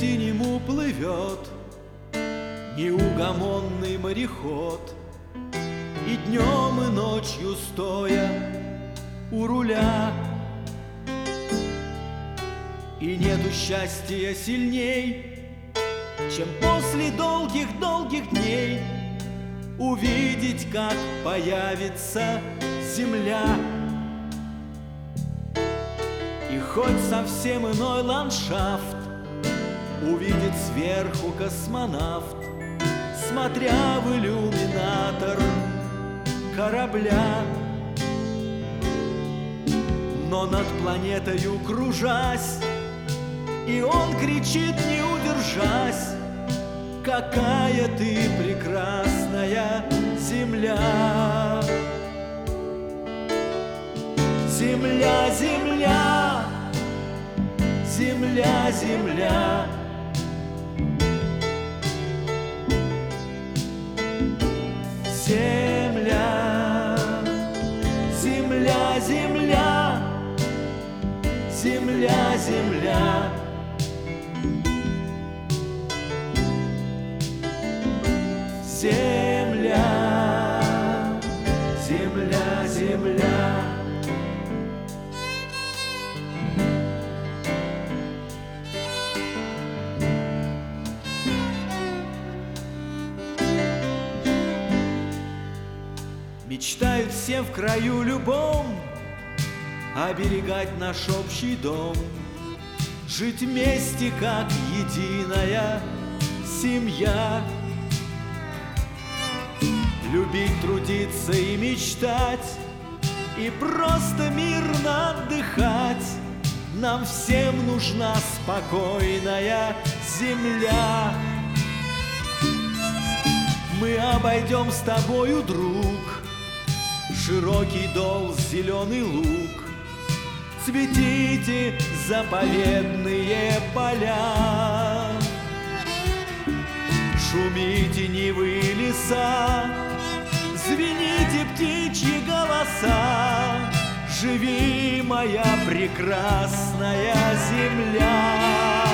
синему плывет неугомонный мореход, и днем, и ночью стоя у руля. И нету счастья сильней, чем после долгих-долгих дней увидеть, как появится земля. И хоть совсем иной ландшафт увидит сверху космонавт, смотря в иллюминатор корабля. Но над планетою кружась, и он кричит, не удержась: какая ты прекрасная земля! Земля, земля, земля, земля. Земля, земля, земля, земля, земля. Земля, земля, земля. Мечтают все в краю любом оберегать наш общий дом, жить вместе, как единая семья. Любить, трудиться и мечтать, и просто мирно отдыхать. Нам всем нужна спокойная земля. Мы обойдем с тобою, друг, широкий дол, зеленый луг. Цветите заповедные поля, шумите нивы и леса, звените птичьи голоса. Живи, моя прекрасная земля.